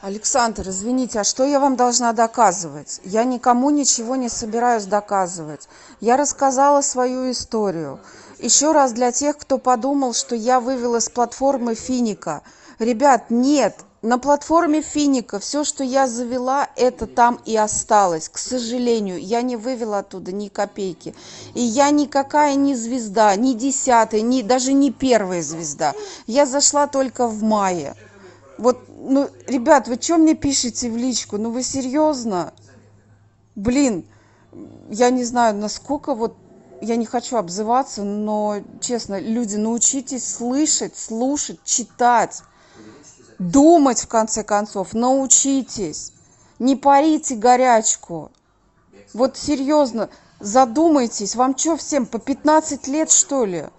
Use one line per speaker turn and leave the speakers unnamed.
Александр, извините, а что я вам должна доказывать? Я никому ничего не собираюсь доказывать. Я рассказала свою историю. Еще раз для тех, кто подумал, что я вывела с платформы Финика. Ребят, нет, на платформе Финика все, что я завела, это там и осталось. К сожалению, я не вывела оттуда ни копейки. И я никакая не звезда, ни десятая, даже не первая звезда. Я зашла только в мае. Вот, ну, ребят, вы что мне пишете в личку? Ну, вы серьезно? Блин, я не знаю, насколько вот, я не хочу обзываться, но, честно, люди, научитесь слышать, слушать, читать, думать, в конце концов, научитесь. Не парите горячку. Вот серьезно, задумайтесь, вам что всем, по 15 лет, что ли?